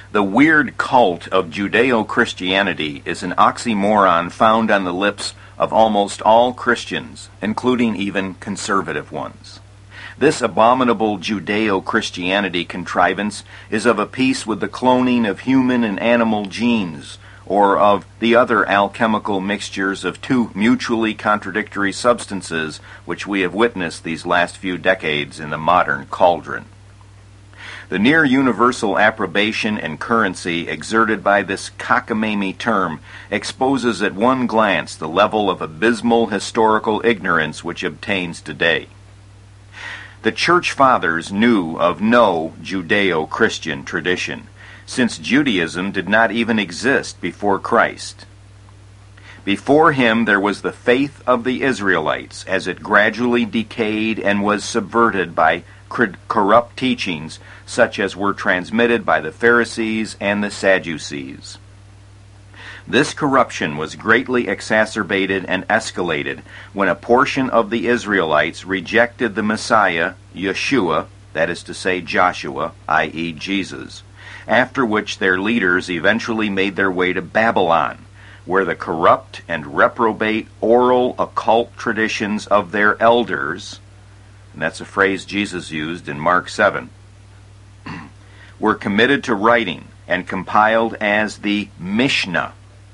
The weird cult of Judeo-Christianity is an oxymoron found on the lips of almost all Christians, including even conservative ones. This abominable Judeo-Christianity contrivance is of a piece with the cloning of human and animal genes, or of the other alchemical mixtures of two mutually contradictory substances which we have witnessed these last few decades in the modern cauldron. The near universal approbation and currency exerted by this cockamamie term exposes at one glance the level of abysmal historical ignorance which obtains today. The Church Fathers knew of no Judeo-Christian tradition, since Judaism did not even exist before Christ. Before him there was the faith of the Israelites, as it gradually decayed and was subverted by corrupt teachings such as were transmitted by the Pharisees and the Sadducees. This corruption was greatly exacerbated and escalated when a portion of the Israelites rejected the Messiah, Yeshua, that is to say Joshua, i.e. Jesus, after which their leaders eventually made their way to Babylon, where the corrupt and reprobate oral occult traditions of their elders, and that's a phrase Jesus used in Mark 7, were committed to writing and compiled as the Mishnah,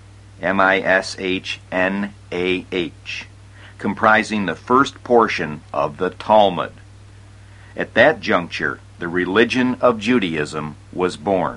M-I-S-H-N-A-H, comprising the first portion of the Talmud. At that juncture, the religion of Judaism was born.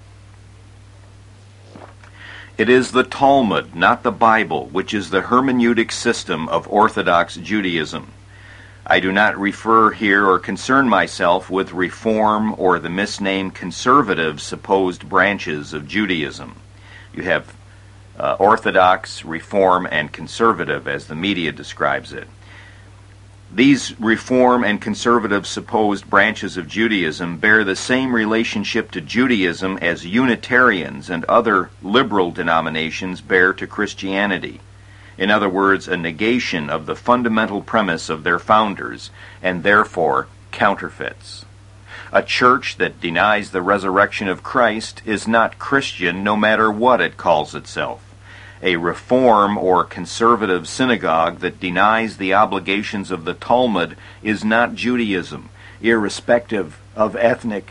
It is the Talmud, not the Bible, which is the hermeneutic system of Orthodox Judaism. I do not refer here or concern myself with Reform or the misnamed conservative supposed branches of Judaism. You have Orthodox, Reform, and Conservative, as the media describes it. These Reform and Conservative supposed branches of Judaism bear the same relationship to Judaism as Unitarians and other liberal denominations bear to Christianity. In other words, a negation of the fundamental premise of their founders, and therefore counterfeits. A church that denies the resurrection of Christ is not Christian no matter what it calls itself. A Reform or Conservative synagogue that denies the obligations of the Talmud is not Judaism, irrespective of the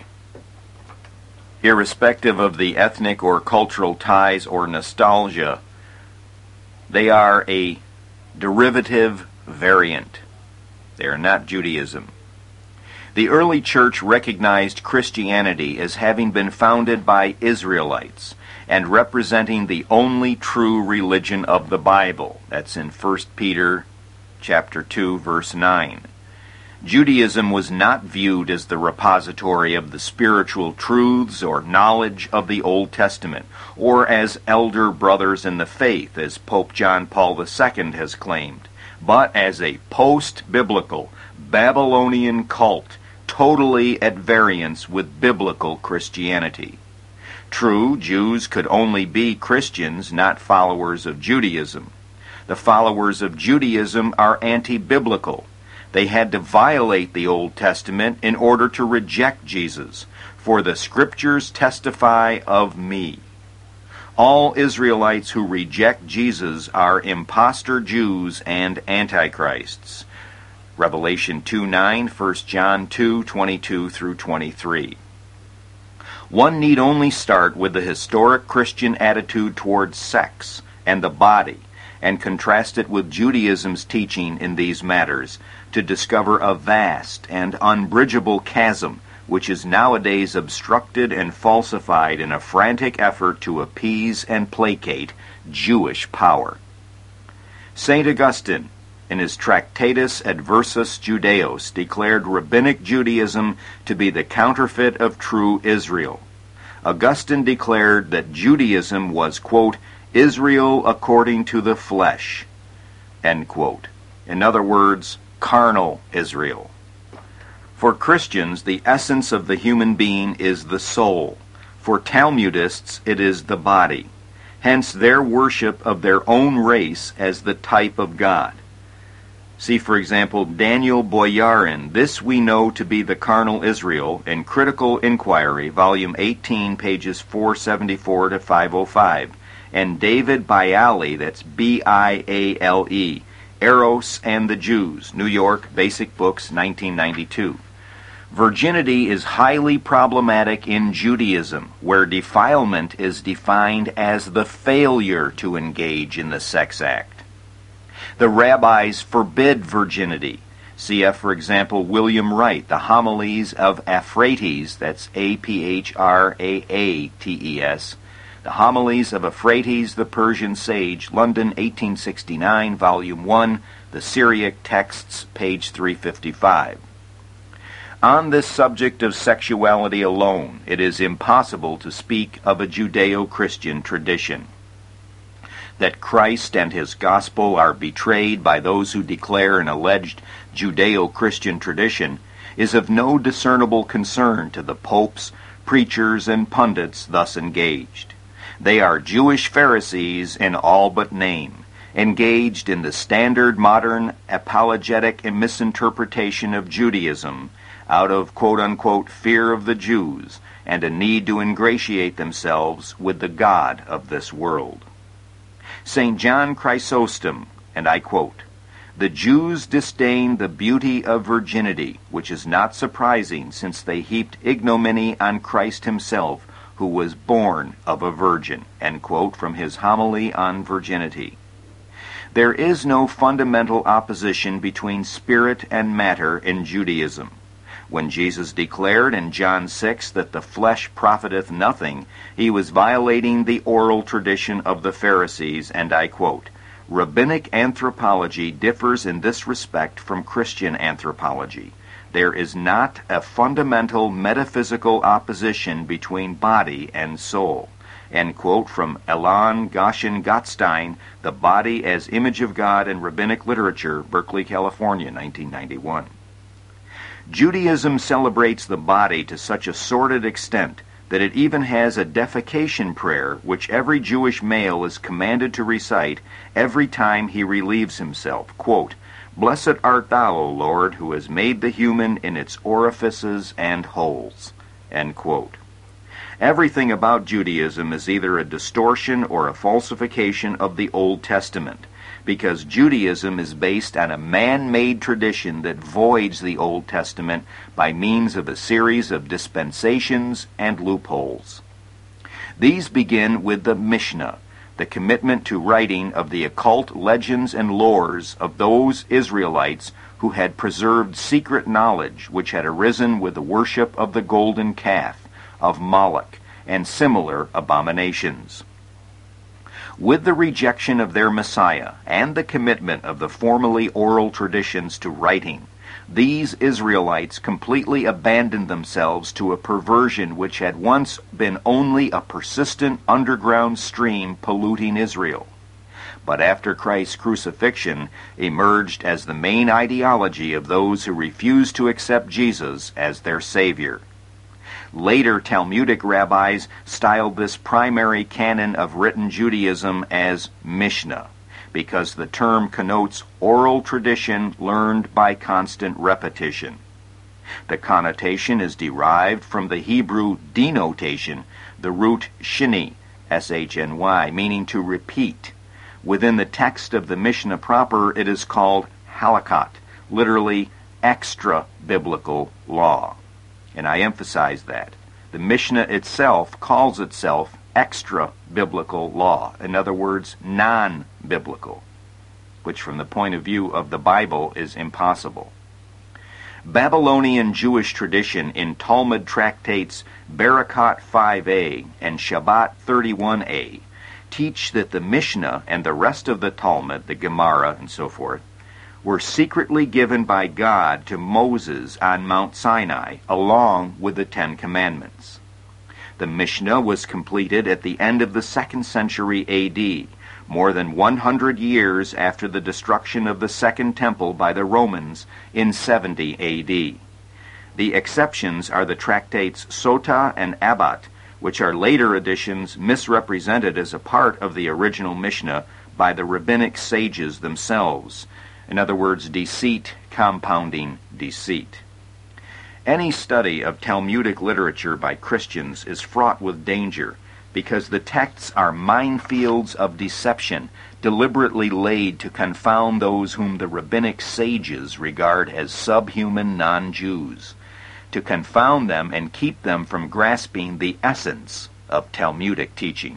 ethnic or cultural ties or nostalgia. They are a derivative variant. They are not Judaism. The early church recognized Christianity as having been founded by Israelites and representing the only true religion of the Bible. That's in 1 Peter chapter 2, verse 9. Judaism was not viewed as the repository of the spiritual truths or knowledge of the Old Testament, or as elder brothers in the faith, as Pope John Paul II has claimed, but as a post-biblical Babylonian cult, totally at variance with biblical Christianity. True, Jews could only be Christians, not followers of Judaism. The followers of Judaism are anti-biblical. They had to violate the Old Testament in order to reject Jesus, for the Scriptures testify of me. All Israelites who reject Jesus are impostor Jews and antichrists. Revelation 2:9, 1 John 2:22 through 23. One need only start with the historic Christian attitude towards sex and the body, and contrast it with Judaism's teaching in these matters, to discover a vast and unbridgeable chasm which is nowadays obstructed and falsified in a frantic effort to appease and placate Jewish power. St. Augustine, in his Tractatus Adversus Judaeos, declared Rabbinic Judaism to be the counterfeit of true Israel. Augustine declared that Judaism was, quote, Israel according to the flesh, end quote. In other words, carnal Israel. For Christians, the essence of the human being is the soul. For Talmudists, it is the body. Hence their worship of their own race as the type of God. See, for example, Daniel Boyarin, This We Know to Be the Carnal Israel, in Critical Inquiry, Volume 18, pages 474 to 505, and David Bialy, that's B-I-A-L-E, Eros and the Jews, New York, Basic Books, 1992. Virginity is highly problematic in Judaism, where defilement is defined as the failure to engage in the sex act. The rabbis forbid virginity. Cf., for example, William Wright, The Homilies of Aphraates, that's A-P-H-R-A-A-T-E-S, The Homilies of Aphraates the Persian Sage, London, 1869, Volume 1, The Syriac Texts, page 355. On this subject of sexuality alone, it is impossible to speak of a Judeo-Christian tradition. That Christ and his gospel are betrayed by those who declare an alleged Judeo-Christian tradition is of no discernible concern to the popes, preachers, and pundits thus engaged. They are Jewish Pharisees in all but name, engaged in the standard modern apologetic and misinterpretation of Judaism out of quote-unquote fear of the Jews and a need to ingratiate themselves with the God of this world. St. John Chrysostom, and I quote, The Jews disdain the beauty of virginity, which is not surprising since they heaped ignominy on Christ himself, who was born of a virgin, end quote, from his homily on virginity. There is no fundamental opposition between spirit and matter in Judaism. When Jesus declared in John 6 that the flesh profiteth nothing, he was violating the oral tradition of the Pharisees, and I quote, Rabbinic anthropology differs in this respect from Christian anthropology. There is not a fundamental metaphysical opposition between body and soul. End quote from Elon Goshen Gottstein, The Body as Image of God in Rabbinic Literature, Berkeley, California, 1991. Judaism celebrates the body to such a sordid extent that it even has a defecation prayer which every Jewish male is commanded to recite every time he relieves himself. Quote, Blessed art thou, O Lord, who has made the human in its orifices and holes. End quote. Everything about Judaism is either a distortion or a falsification of the Old Testament, because Judaism is based on a man-made tradition that voids the Old Testament by means of a series of dispensations and loopholes. These begin with the Mishnah, the commitment to writing of the occult legends and lores of those Israelites who had preserved secret knowledge which had arisen with the worship of the golden calf, of Moloch, and similar abominations. With the rejection of their Messiah and the commitment of the formerly oral traditions to writing, these Israelites completely abandoned themselves to a perversion which had once been only a persistent underground stream polluting Israel, but after Christ's crucifixion emerged as the main ideology of those who refused to accept Jesus as their Savior. Later Talmudic rabbis styled this primary canon of written Judaism as Mishnah, because the term connotes oral tradition learned by constant repetition. The connotation is derived from the Hebrew denotation, the root shini, S-H-N-Y, meaning to repeat. Within the text of the Mishnah proper, it is called halakot, literally extra-biblical law. And I emphasize that. The Mishnah itself calls itself extra-biblical law, in other words, non-biblical, which from the point of view of the Bible is impossible. Babylonian Jewish tradition in Talmud tractates Barakot 5a and Shabbat 31a teach that the Mishnah and the rest of the Talmud, the Gemara and so forth, were secretly given by God to Moses on Mount Sinai, along with the Ten Commandments. The Mishnah was completed at the end of the 2nd century A.D., more than 100 years after the destruction of the Second Temple by the Romans in 70 A.D. The exceptions are the tractates Sota and Abbat, which are later editions misrepresented as a part of the original Mishnah by the rabbinic sages themselves, In other words, deceit compounding deceit. Any study of Talmudic literature by Christians is fraught with danger because the texts are minefields of deception deliberately laid to confound those whom the rabbinic sages regard as subhuman non-Jews, to confound them and keep them from grasping the essence of Talmudic teaching.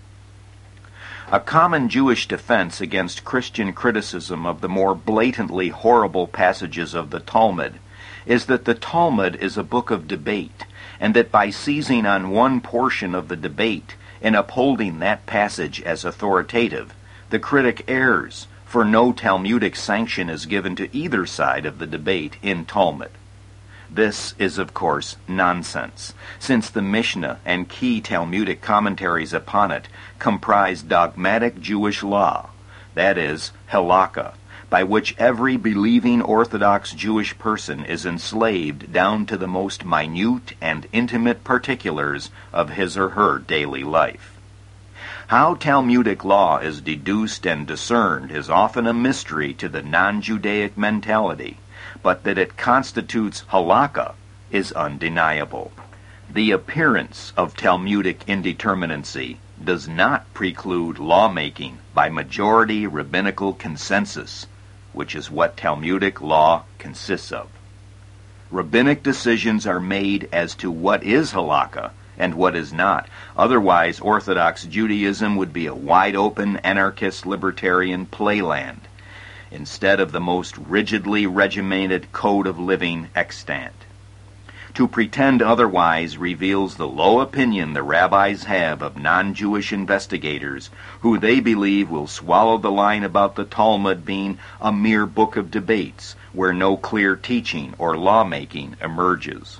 A common Jewish defense against Christian criticism of the more blatantly horrible passages of the Talmud is that the Talmud is a book of debate, and that by seizing on one portion of the debate and upholding that passage as authoritative, the critic errs, for no Talmudic sanction is given to either side of the debate in Talmud. This is, of course, nonsense, since the Mishnah and key Talmudic commentaries upon it comprise dogmatic Jewish law, that is, halakha, by which every believing Orthodox Jewish person is enslaved down to the most minute and intimate particulars of his or her daily life. How Talmudic law is deduced and discerned is often a mystery to the non-Judaic mentality, but that it constitutes halakha is undeniable. The appearance of Talmudic indeterminacy does not preclude lawmaking by majority rabbinical consensus, which is what Talmudic law consists of. Rabbinic decisions are made as to what is halakha and what is not. Otherwise, Orthodox Judaism would be a wide-open, anarchist, libertarian playland, instead of the most rigidly regimented code of living extant. To pretend otherwise reveals the low opinion the rabbis have of non-Jewish investigators who they believe will swallow the line about the Talmud being a mere book of debates where no clear teaching or lawmaking emerges.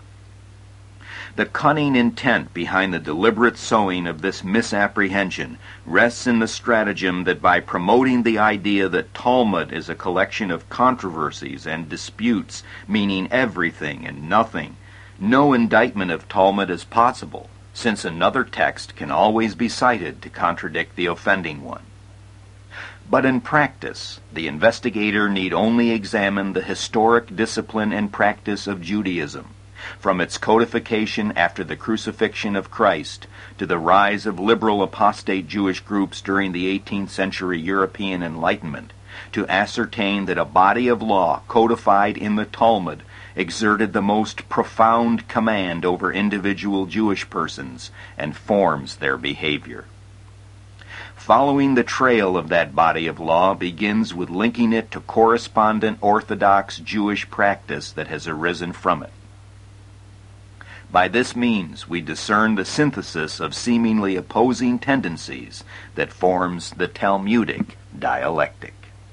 The cunning intent behind the deliberate sowing of this misapprehension rests in the stratagem that by promoting the idea that Talmud is a collection of controversies and disputes meaning everything and nothing, no indictment of Talmud is possible, since another text can always be cited to contradict the offending one. But in practice, the investigator need only examine the historic discipline and practice of Judaism, from its codification after the crucifixion of Christ to the rise of liberal apostate Jewish groups during the 18th century European Enlightenment, to ascertain that a body of law codified in the Talmud exerted the most profound command over individual Jewish persons and forms their behavior. Following the trail of that body of law begins with linking it to correspondent Orthodox Jewish practice that has arisen from it. By this means, we discern the synthesis of seemingly opposing tendencies that forms the Talmudic dialectic.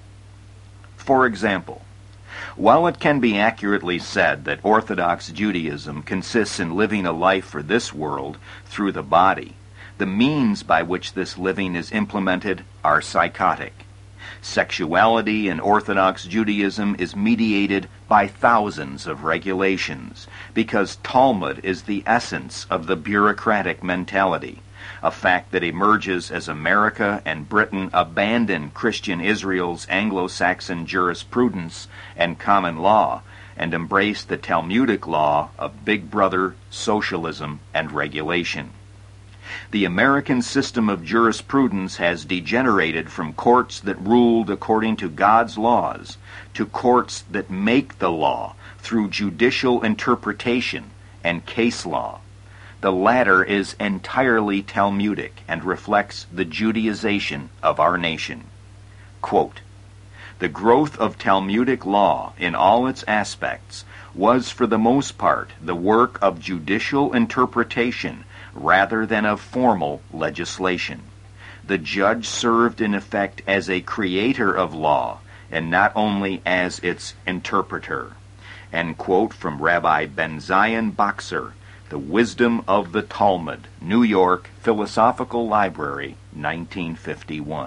For example, while it can be accurately said that Orthodox Judaism consists in living a life for this world through the body, the means by which this living is implemented are psychotic. Sexuality in Orthodox Judaism is mediated by thousands of regulations, because Talmud is the essence of the bureaucratic mentality, a fact that emerges as America and Britain abandon Christian Israel's Anglo-Saxon jurisprudence and common law and embrace the Talmudic law of Big Brother, socialism, and regulation. The American system of jurisprudence has degenerated from courts that ruled according to God's laws to courts that make the law through judicial interpretation and case law. The latter is entirely Talmudic and reflects the Judaization of our nation. Quote, "The growth of Talmudic law in all its aspects was for the most part the work of judicial interpretation rather than of formal legislation. The judge served in effect as a creator of law and not only as its interpreter." End quote from Rabbi Ben-Zion Boxer, The Wisdom of the Talmud, New York Philosophical Library, 1951.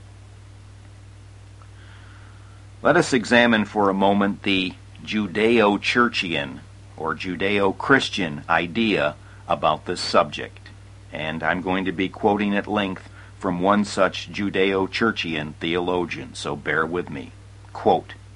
Let us examine for a moment the Judeo-Churchian or Judeo-Christian idea about this subject, and I'm going to be quoting at length from one such Judeo-Churchian theologian, so bear with me. Quote,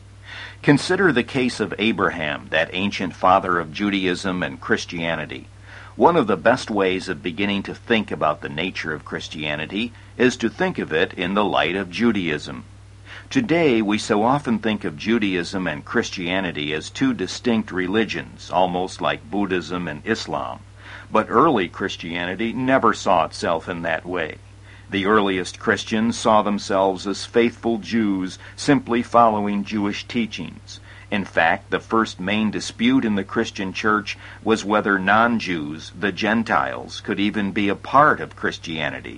Consider the case of Abraham, that ancient father of Judaism and Christianity. One of the best ways of beginning to think about the nature of Christianity is to think of it in the light of Judaism. Today, we so often think of Judaism and Christianity as two distinct religions, almost like Buddhism and Islam. But early Christianity never saw itself in that way. The earliest Christians saw themselves as faithful Jews simply following Jewish teachings. In fact, the first main dispute in the Christian church was whether non-Jews, the Gentiles, could even be a part of Christianity.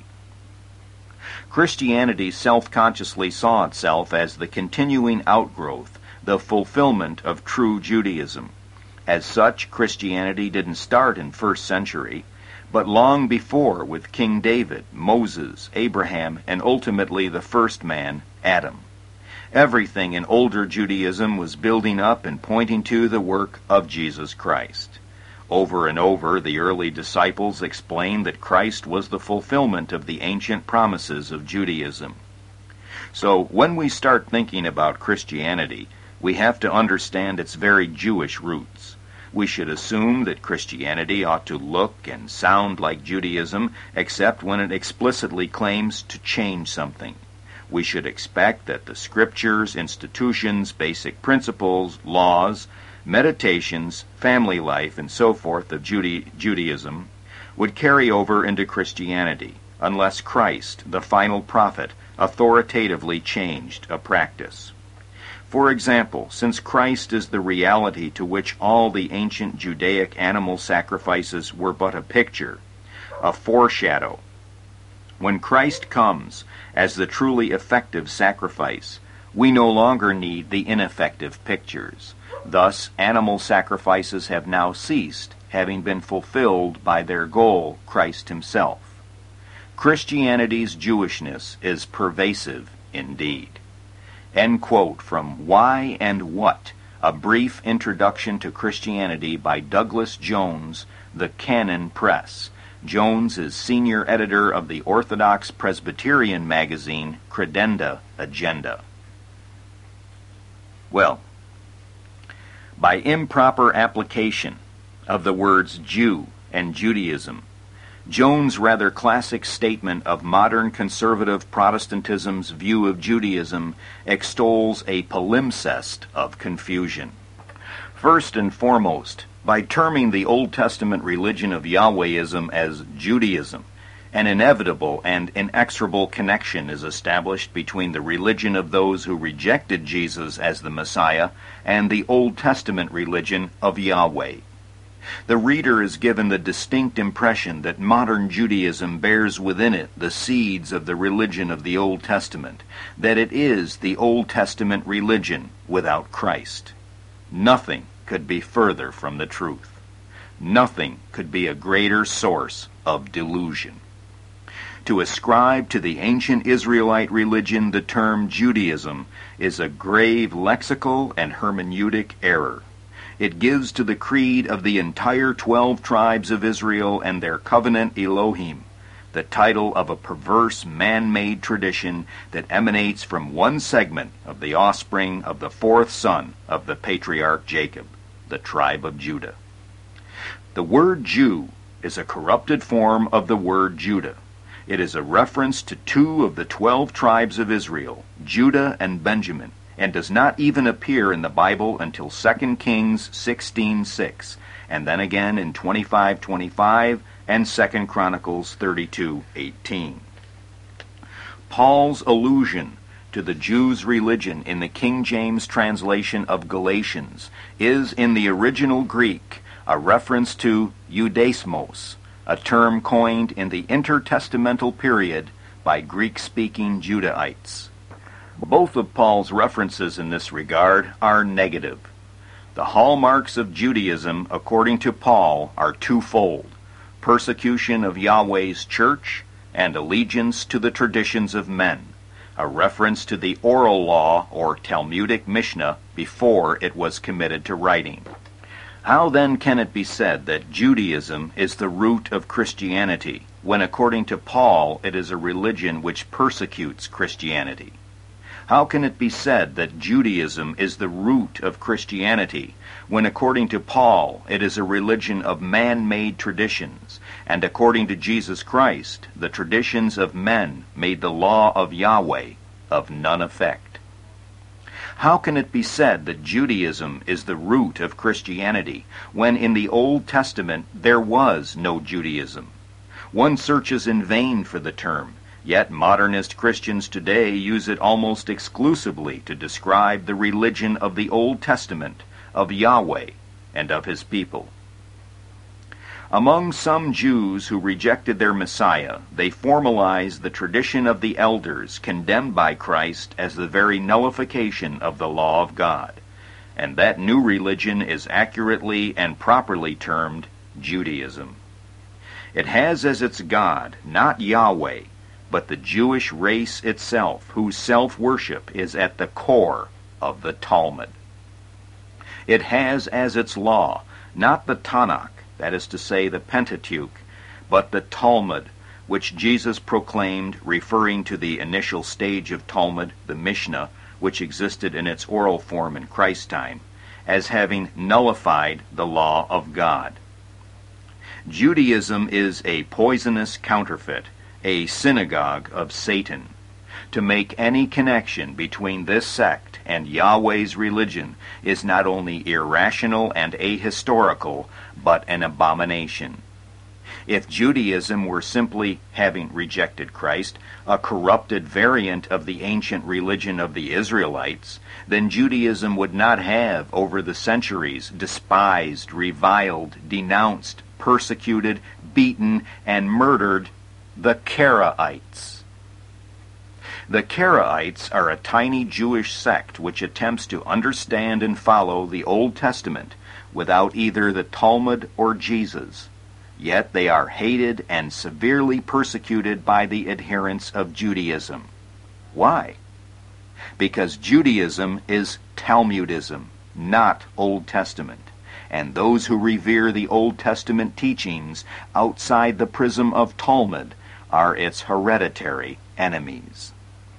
Christianity self-consciously saw itself as the continuing outgrowth, the fulfillment of true Judaism. As such, Christianity didn't start in first century, but long before with King David, Moses, Abraham, and ultimately the first man, Adam. Everything in older Judaism was building up and pointing to the work of Jesus Christ. Over and over, the early disciples explained that Christ was the fulfillment of the ancient promises of Judaism. So, when we start thinking about Christianity, we have to understand its very Jewish roots. We should assume that Christianity ought to look and sound like Judaism, except when it explicitly claims to change something. We should expect that the scriptures, institutions, basic principles, laws, meditations, family life, and so forth of Judaism would carry over into Christianity, unless Christ, the final prophet, authoritatively changed a practice. For example, since Christ is the reality to which all the ancient Judaic animal sacrifices were but a picture, a foreshadow, when Christ comes as the truly effective sacrifice, we no longer need the ineffective pictures. Thus, animal sacrifices have now ceased, having been fulfilled by their goal, Christ himself. Christianity's Jewishness is pervasive indeed. End quote from Why and What? A Brief Introduction to Christianity by Douglas Jones, The Canon Press. Jones is senior editor of the Orthodox Presbyterian magazine Credenda Agenda. Well, by improper application of the words Jew and Judaism, Jones' rather classic statement of modern conservative Protestantism's view of Judaism extols a palimpsest of confusion. First and foremost, by terming the Old Testament religion of Yahwehism as Judaism, an inevitable and inexorable connection is established between the religion of those who rejected Jesus as the Messiah and the Old Testament religion of Yahweh. The reader is given the distinct impression that modern Judaism bears within it the seeds of the religion of the Old Testament, that it is the Old Testament religion without Christ. Nothing could be further from the truth. Nothing could be a greater source of delusion. To ascribe to the ancient Israelite religion the term Judaism is a grave lexical and hermeneutic error. It gives to the creed of the entire 12 tribes of Israel and their covenant Elohim the title of a perverse man-made tradition that emanates from one segment of the offspring of the fourth son of the patriarch Jacob, the tribe of Judah. The word Jew is a corrupted form of the word Judah. It is a reference to 2 of the 12 tribes of Israel, Judah and Benjamin, and does not even appear in the Bible until 2 Kings 16:6, and then again in 25:25 and 2 Chronicles 32:18. Paul's allusion to the Jews' religion in the King James translation of Galatians is in the original Greek a reference to Judaismos, a term coined in the intertestamental period by Greek-speaking Judahites. Both of Paul's references in this regard are negative. The hallmarks of Judaism, according to Paul, are twofold: persecution of Yahweh's church and allegiance to the traditions of men, a reference to the oral law or Talmudic Mishnah before it was committed to writing. How then can it be said that Judaism is the root of Christianity, when according to Paul it is a religion which persecutes Christianity? How can it be said that Judaism is the root of Christianity, when according to Paul it is a religion of man-made traditions, and according to Jesus Christ the traditions of men made the law of Yahweh of none effect? How can it be said that Judaism is the root of Christianity, when in the Old Testament there was no Judaism? One searches in vain for the term, yet modernist Christians today use it almost exclusively to describe the religion of the Old Testament, of Yahweh, and of his people. Among some Jews who rejected their Messiah, they formalized the tradition of the elders condemned by Christ as the very nullification of the law of God, and that new religion is accurately and properly termed Judaism. It has as its God not Yahweh, but the Jewish race itself, whose self-worship is at the core of the Talmud. It has as its law not the Tanakh, that is to say the Pentateuch, but the Talmud, which Jesus proclaimed, referring to the initial stage of Talmud, the Mishnah, which existed in its oral form in Christ's time, as having nullified the law of God. Judaism is a poisonous counterfeit, a synagogue of Satan. To make any connection between this sect and Yahweh's religion is not only irrational and ahistorical, but an abomination. If Judaism were simply, having rejected Christ, a corrupted variant of the ancient religion of the Israelites, then Judaism would not have, over the centuries, despised, reviled, denounced, persecuted, beaten, and murdered the Karaites. The Karaites are a tiny Jewish sect which attempts to understand and follow the Old Testament without either the Talmud or Jesus. Yet they are hated and severely persecuted by the adherents of Judaism. Why? Because Judaism is Talmudism, not Old Testament, and those who revere the Old Testament teachings outside the prism of Talmud are its hereditary enemies.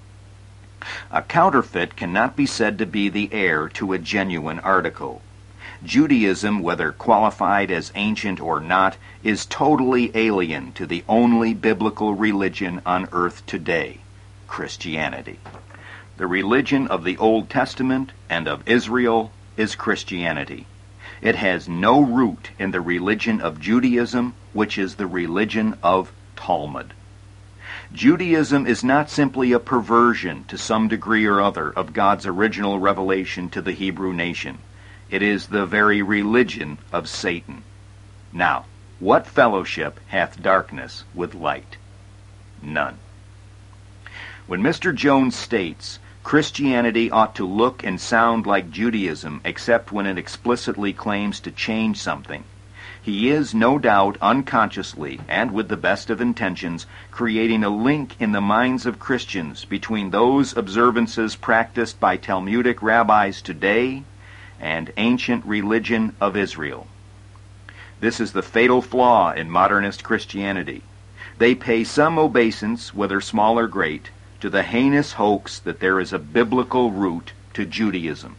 A counterfeit cannot be said to be the heir to a genuine article. Judaism, whether qualified as ancient or not, is totally alien to the only biblical religion on earth today, Christianity. The religion of the Old Testament and of Israel is Christianity. It has no root in the religion of Judaism, which is the religion of Talmud. Judaism is not simply a perversion to some degree or other of God's original revelation to the Hebrew nation. It is the very religion of Satan. Now, what fellowship hath darkness with light? None. When Mr. Jones states, Christianity ought to look and sound like Judaism except when it explicitly claims to change something, he is, no doubt, unconsciously, and with the best of intentions, creating a link in the minds of Christians between those observances practiced by Talmudic rabbis today and ancient religion of Israel. This is the fatal flaw in modernist Christianity. They pay some obeisance, whether small or great, to the heinous hoax that there is a biblical root to Judaism.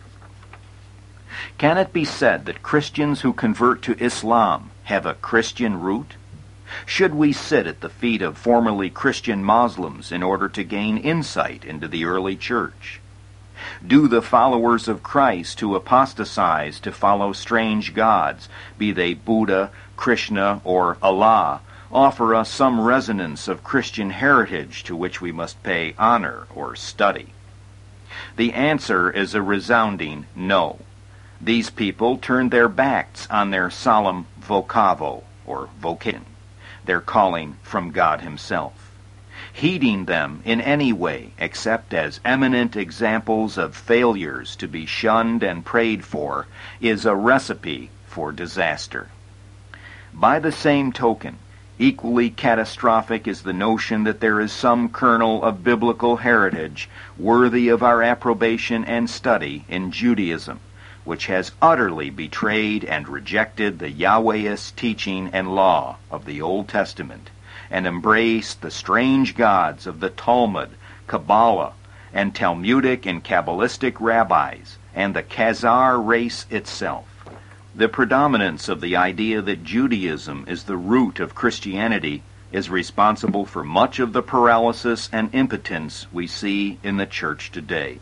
Can it be said that Christians who convert to Islam have a Christian root? Should we sit at the feet of formerly Christian Muslims in order to gain insight into the early church? Do the followers of Christ who apostatize to follow strange gods, be they Buddha, Krishna, or Allah, offer us some resonance of Christian heritage to which we must pay honor or study? The answer is a resounding no. These people turned their backs on their solemn vocavo, or vocation, their calling from God himself. Heeding them in any way except as eminent examples of failures to be shunned and prayed for is a recipe for disaster. By the same token, equally catastrophic is the notion that there is some kernel of biblical heritage worthy of our approbation and study in Judaism, which has utterly betrayed and rejected the Yahwehist teaching and law of the Old Testament, and embraced the strange gods of the Talmud, Kabbalah, and Talmudic and Kabbalistic rabbis, and the Khazar race itself. The predominance of the idea that Judaism is the root of Christianity is responsible for much of the paralysis and impotence we see in the church today.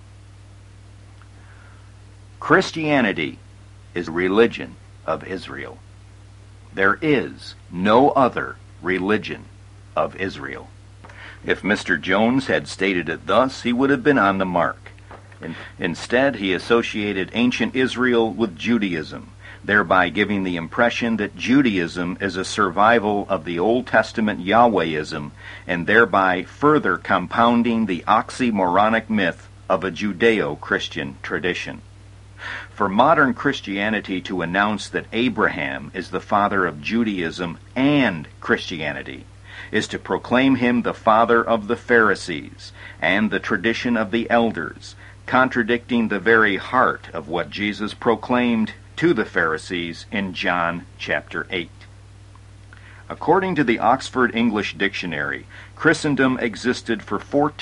Christianity is the religion of Israel. There is no other religion of Israel. If Mr. Jones had stated it thus, he would have been on the mark. Instead, he associated ancient Israel with Judaism, thereby giving the impression that Judaism is a survival of the Old Testament Yahwehism, and thereby further compounding the oxymoronic myth of a Judeo-Christian tradition. For modern Christianity to announce that Abraham is the father of Judaism and Christianity is to proclaim him the father of the Pharisees and the tradition of the elders, contradicting the very heart of what Jesus proclaimed to the Pharisees in John chapter 8. According to the Oxford English Dictionary, Christendom existed for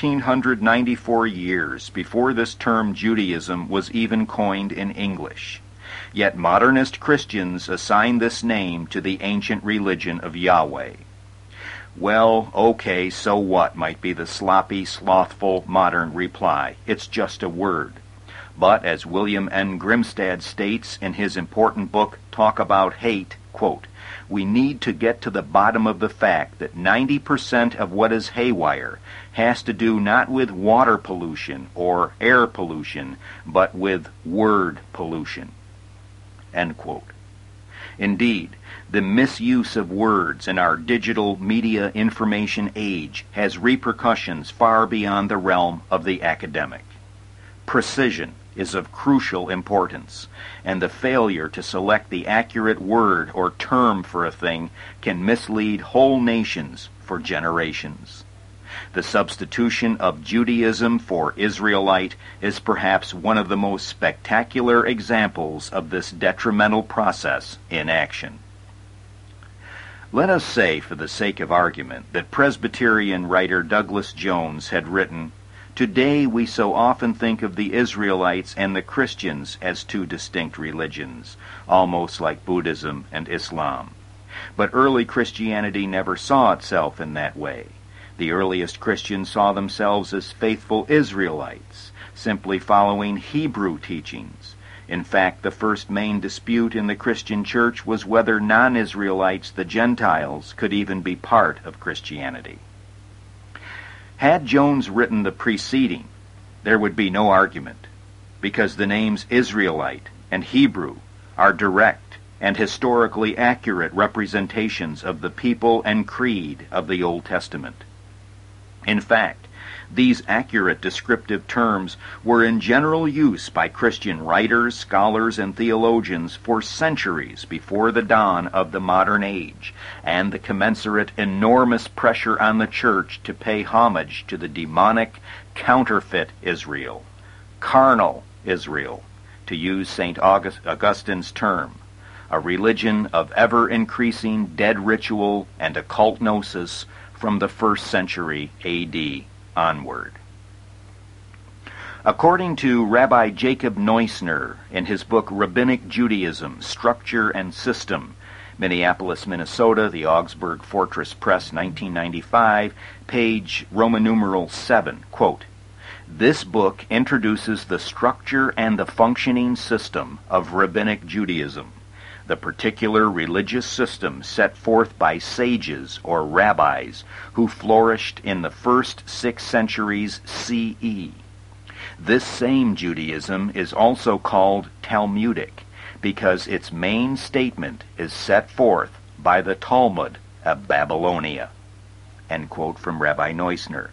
1494 years before this term Judaism was even coined in English. Yet modernist Christians assign this name to the ancient religion of Yahweh. Well, okay, so what, might be the sloppy, slothful, modern reply. It's just a word. But, as William N. Grimstad states in his important book, Talk About Hate, quote, "We need to get to the bottom of the fact that 90% of what is haywire has to do not with water pollution or air pollution, but with word pollution." End quote. Indeed, the misuse of words in our digital media information age has repercussions far beyond the realm of the academic. Precision is of crucial importance, and the failure to select the accurate word or term for a thing can mislead whole nations for generations. The substitution of Judaism for Israelite is perhaps one of the most spectacular examples of this detrimental process in action. Let us say, for the sake of argument, that Presbyterian writer Douglas Jones had written, "Today we so often think of the Israelites and the Christians as two distinct religions, almost like Buddhism and Islam. But early Christianity never saw itself in that way. The earliest Christians saw themselves as faithful Israelites, simply following Hebrew teachings. In fact, the first main dispute in the Christian church was whether non-Israelites, the Gentiles, could even be part of Christianity." Had Jones written the preceding, there would be no argument, because the names Israelite and Hebrew are direct and historically accurate representations of the people and creed of the Old Testament. In fact, these accurate descriptive terms were in general use by Christian writers, scholars, and theologians for centuries before the dawn of the modern age, and the commensurate enormous pressure on the church to pay homage to the demonic, counterfeit Israel, carnal Israel, to use St. Augustine's term, a religion of ever-increasing dead ritual and occult gnosis from the 1st century A.D. onward. According to Rabbi Jacob Neusner in his book Rabbinic Judaism, Structure and System, Minneapolis, Minnesota, the Augsburg Fortress Press, 1995, page Roman numeral 7, quote, "This book introduces the structure and the functioning system of Rabbinic Judaism, the particular religious system set forth by sages or rabbis who flourished in the first 6 centuries C.E. This same Judaism is also called Talmudic because its main statement is set forth by the Talmud of Babylonia." End quote from Rabbi Neusner.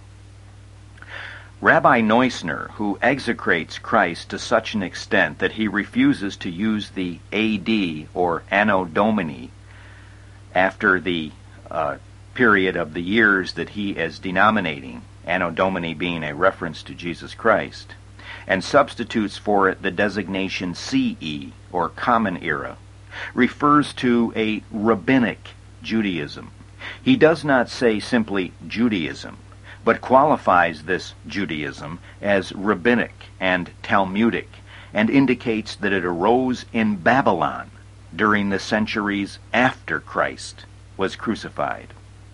Rabbi Neusner, who execrates Christ to such an extent that he refuses to use the AD or Anno Domini after the period of the years that he is denominating, Anno Domini being a reference to Jesus Christ, and substitutes for it the designation CE or Common Era, refers to a rabbinic Judaism. He does not say simply Judaism, but qualifies this Judaism as rabbinic and Talmudic, and indicates that it arose in Babylon during the centuries after Christ was crucified.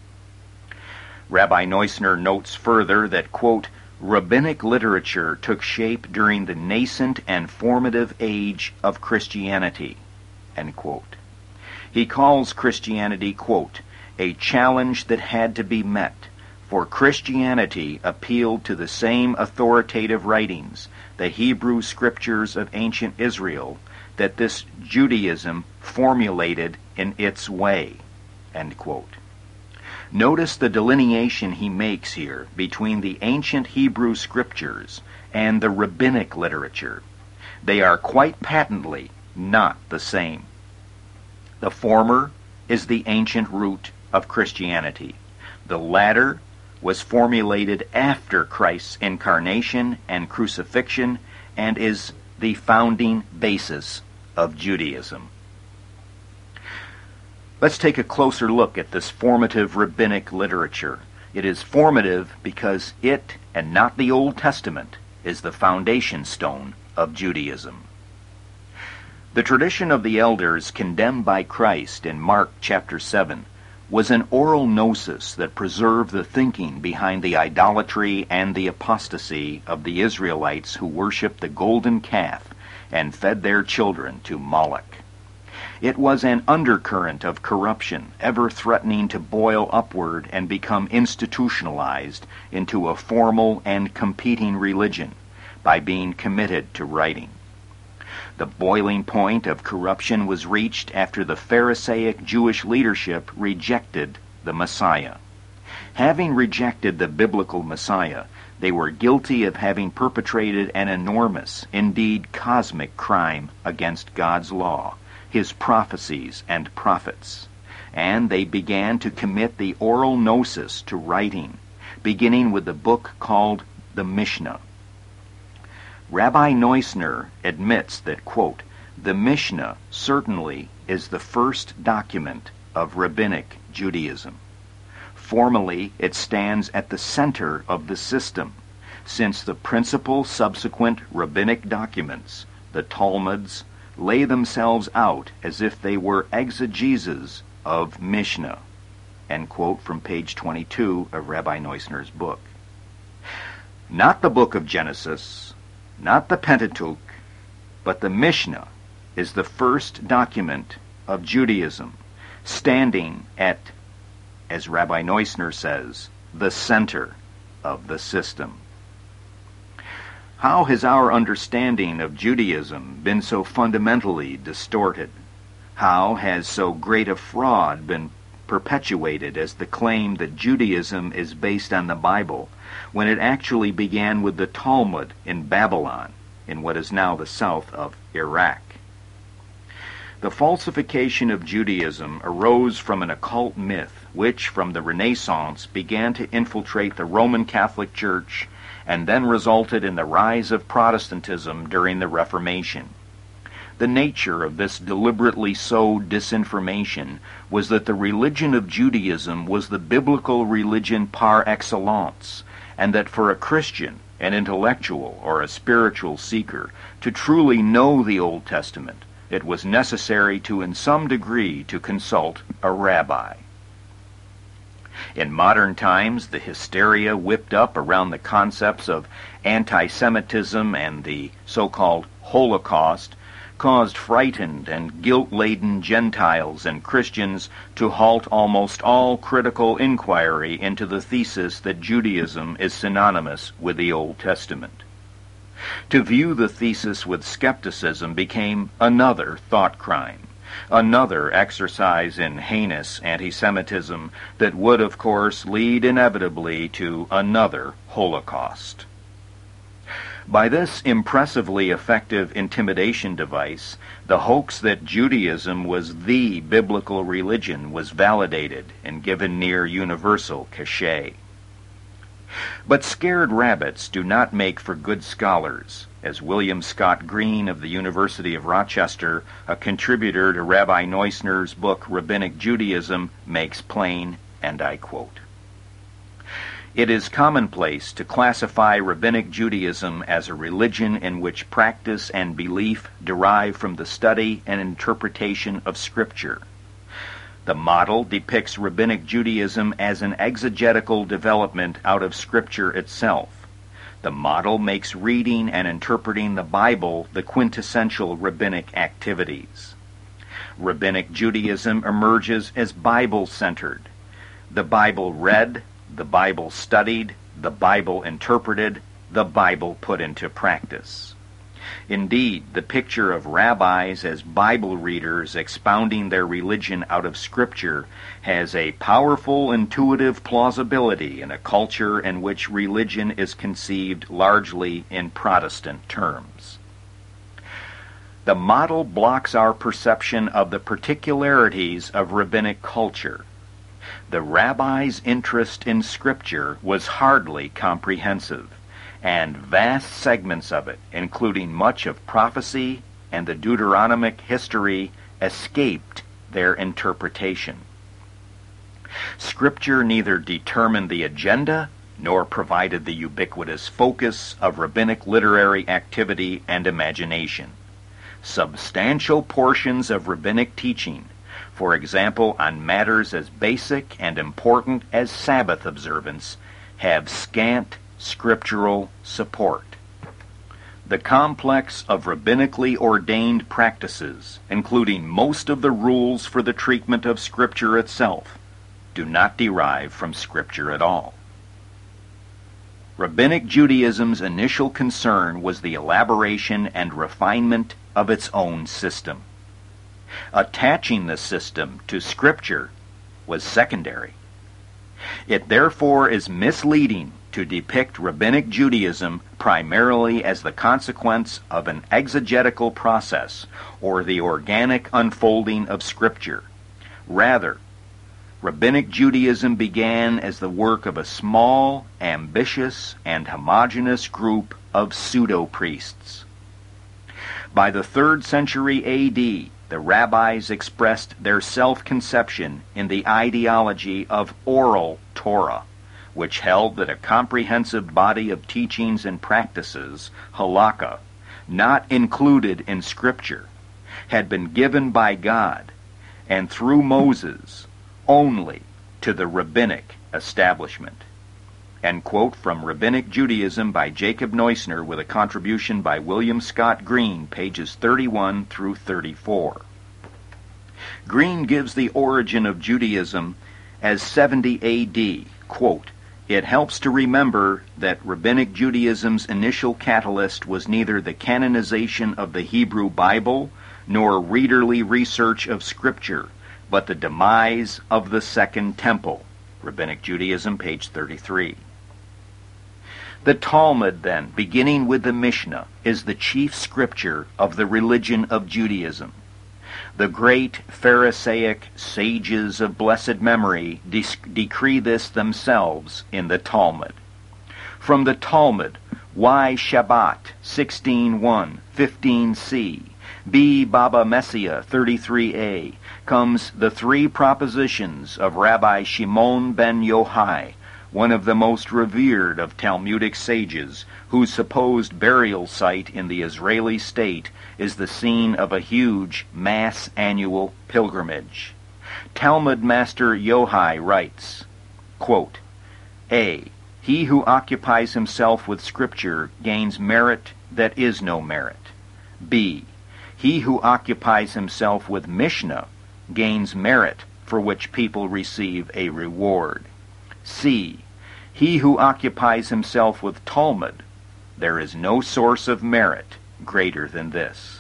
Rabbi Neusner notes further that, quote, rabbinic literature took shape during the nascent and formative age of Christianity, end quote. He calls Christianity, quote, a challenge that had to be met, for Christianity appealed to the same authoritative writings, the Hebrew scriptures of ancient Israel, that this Judaism formulated in its way, end quote. Notice the delineation he makes here between the ancient Hebrew scriptures and the rabbinic literature. They are quite patently not the same. The former is the ancient root of Christianity. The latter was formulated after Christ's incarnation and crucifixion and is the founding basis of Judaism. Let's take a closer look at this formative rabbinic literature. It is formative because it, and not the Old Testament, is the foundation stone of Judaism. The tradition of the elders condemned by Christ in Mark chapter 7 was an oral gnosis that preserved the thinking behind the idolatry and the apostasy of the Israelites who worshipped the golden calf and fed their children to Moloch. It was an undercurrent of corruption, ever threatening to boil upward and become institutionalized into a formal and competing religion by being committed to writing. The boiling point of corruption was reached after the Pharisaic Jewish leadership rejected the Messiah. Having rejected the biblical Messiah, they were guilty of having perpetrated an enormous, indeed cosmic crime against God's law, his prophecies and prophets, and they began to commit the oral gnosis to writing, beginning with the book called the Mishnah. Rabbi Neusner admits that, quote, the Mishnah certainly is the first document of rabbinic Judaism. Formally, it stands at the center of the system, since the principal subsequent rabbinic documents, the Talmuds, lay themselves out as if they were exegeses of Mishnah, end quote from page 22 of Rabbi Neusner's book. Not the book of Genesis, not the Pentateuch, but the Mishnah is the first document of Judaism, standing at, as Rabbi Neusner says, the center of the system. How has our understanding of Judaism been so fundamentally distorted? How has so great a fraud been perpetuated as the claim that Judaism is based on the Bible, when it actually began with the Talmud in Babylon, in what is now the south of Iraq? The falsification of Judaism arose from an occult myth which, from the Renaissance, began to infiltrate the Roman Catholic Church and then resulted in the rise of Protestantism during the Reformation. The nature of this deliberately sowed disinformation was that the religion of Judaism was the biblical religion par excellence, and that for a Christian, an intellectual, or a spiritual seeker to truly know the Old Testament, it was necessary to, in some degree, to consult a rabbi. In modern times, the hysteria whipped up around the concepts of anti-Semitism and the so-called Holocaust caused frightened and guilt-laden Gentiles and Christians to halt almost all critical inquiry into the thesis that Judaism is synonymous with the Old Testament. To view the thesis with skepticism became another thought crime, another exercise in heinous anti-Semitism that would, of course, lead inevitably to another Holocaust. By this impressively effective intimidation device, the hoax that Judaism was the biblical religion was validated and given near universal cachet. But scared rabbits do not make for good scholars, as William Scott Green of the University of Rochester, a contributor to Rabbi Neusner's book Rabbinic Judaism, makes plain, and I quote, It is commonplace to classify Rabbinic Judaism as a religion in which practice and belief derive from the study and interpretation of Scripture. The model depicts Rabbinic Judaism as an exegetical development out of Scripture itself. The model makes reading and interpreting the Bible the quintessential rabbinic activities. Rabbinic Judaism emerges as Bible-centered. The Bible read, the Bible studied, the Bible interpreted, the Bible put into practice. Indeed, the picture of rabbis as Bible readers expounding their religion out of Scripture has a powerful intuitive plausibility in a culture in which religion is conceived largely in Protestant terms. The model blocks our perception of the particularities of rabbinic culture. The rabbi's interest in Scripture was hardly comprehensive, and vast segments of it, including much of prophecy and the Deuteronomic history, escaped their interpretation. Scripture neither determined the agenda nor provided the ubiquitous focus of rabbinic literary activity and imagination. Substantial portions of rabbinic teaching, for example on matters as basic and important as Sabbath observance, have scant scriptural support. The complex of rabbinically ordained practices, including most of the rules for the treatment of Scripture itself, do not derive from Scripture at all. Rabbinic Judaism's initial concern was the elaboration and refinement of its own system. Attaching the system to Scripture was secondary. It therefore is misleading to depict Rabbinic Judaism primarily as the consequence of an exegetical process or the organic unfolding of Scripture. Rather, Rabbinic Judaism began as the work of a small, ambitious, and homogeneous group of pseudo-priests. By the 3rd century A.D., the rabbis expressed their self-conception in the ideology of oral Torah, which held that a comprehensive body of teachings and practices, halakha, not included in Scripture, had been given by God, and through Moses, only to the rabbinic establishment. End quote from Rabbinic Judaism by Jacob Neusner with a contribution by William Scott Green, pages 31 through 34. Green gives the origin of Judaism as 70 A.D. Quote, "It helps to remember that Rabbinic Judaism's initial catalyst was neither the canonization of the Hebrew Bible nor readerly research of Scripture, but the demise of the Second Temple." Rabbinic Judaism, page 33. The Talmud, then, beginning with the Mishnah, is the chief scripture of the religion of Judaism. The great Pharisaic sages of blessed memory decree this themselves in the Talmud. From the Talmud, Y. Shabbat, 16.1, 15c, B. Baba Messiah, 33a, comes the 3 propositions of Rabbi Shimon ben Yochai, one of the most revered of Talmudic sages, whose supposed burial site in the Israeli state is the scene of a huge mass annual pilgrimage. Talmud master Yochai writes, quote, A. He who occupies himself with Scripture gains merit that is no merit. B. He who occupies himself with Mishnah gains merit for which people receive a reward. C. He who occupies himself with Talmud, there is no source of merit greater than this.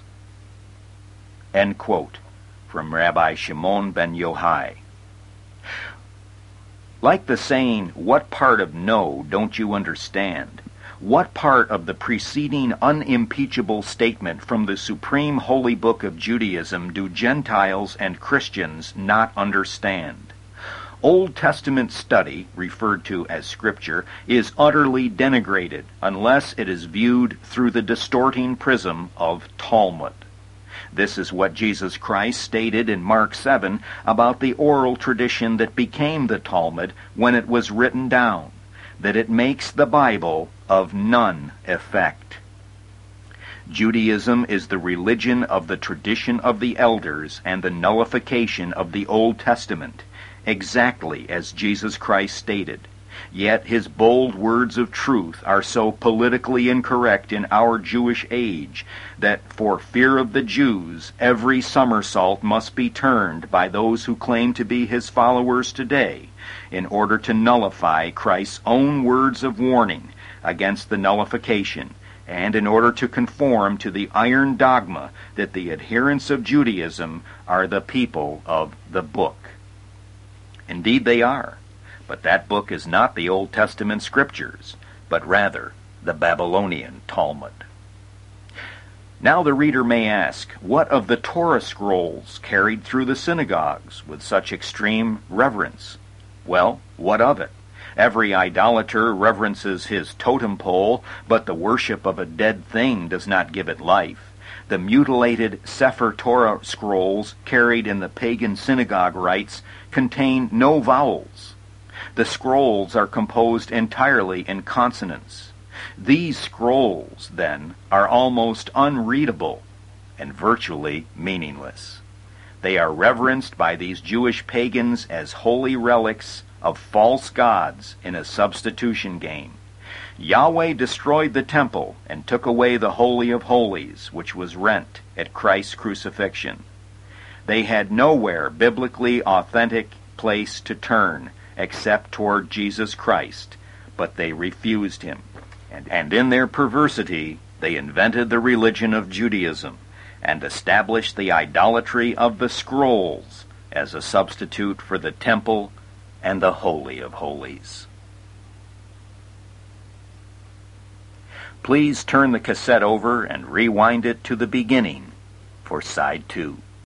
End quote from Rabbi Shimon ben Yochai. Like the saying, what part of no don't you understand? What part of the preceding unimpeachable statement from the supreme holy book of Judaism do Gentiles and Christians not understand? Old Testament study, referred to as Scripture, is utterly denigrated unless it is viewed through the distorting prism of Talmud. This is what Jesus Christ stated in Mark 7 about the oral tradition that became the Talmud when it was written down. that it makes the Bible of none effect. Judaism is the religion of the tradition of the elders and the nullification of the Old Testament, exactly as Jesus Christ stated. Yet his bold words of truth are so politically incorrect in our Jewish age that for fear of the Jews, every somersault must be turned by those who claim to be his followers today in order to nullify Christ's own words of warning against the nullification, and in order to conform to the iron dogma that the adherents of Judaism are the people of the book. Indeed they are, but that book is not the Old Testament scriptures, but rather the Babylonian Talmud. Now the reader may ask, what of the Torah scrolls carried through the synagogues with such extreme reverence? Well, what of it? Every idolater reverences his totem pole, but the worship of a dead thing does not give it life. The mutilated Sefer Torah scrolls carried in the pagan synagogue rites contain no vowels. The scrolls are composed entirely in consonants. These scrolls, then, are almost unreadable and virtually meaningless. They are reverenced by these Jewish pagans as holy relics of false gods in a substitution game. Yahweh destroyed the temple and took away the Holy of Holies, which was rent at Christ's crucifixion. They had nowhere biblically authentic place to turn except toward Jesus Christ, but they refused him. And in their perversity, they invented the religion of Judaism and established the idolatry of the scrolls as a substitute for the temple and the Holy of Holies. Please turn the cassette over and rewind it to the beginning for side 2.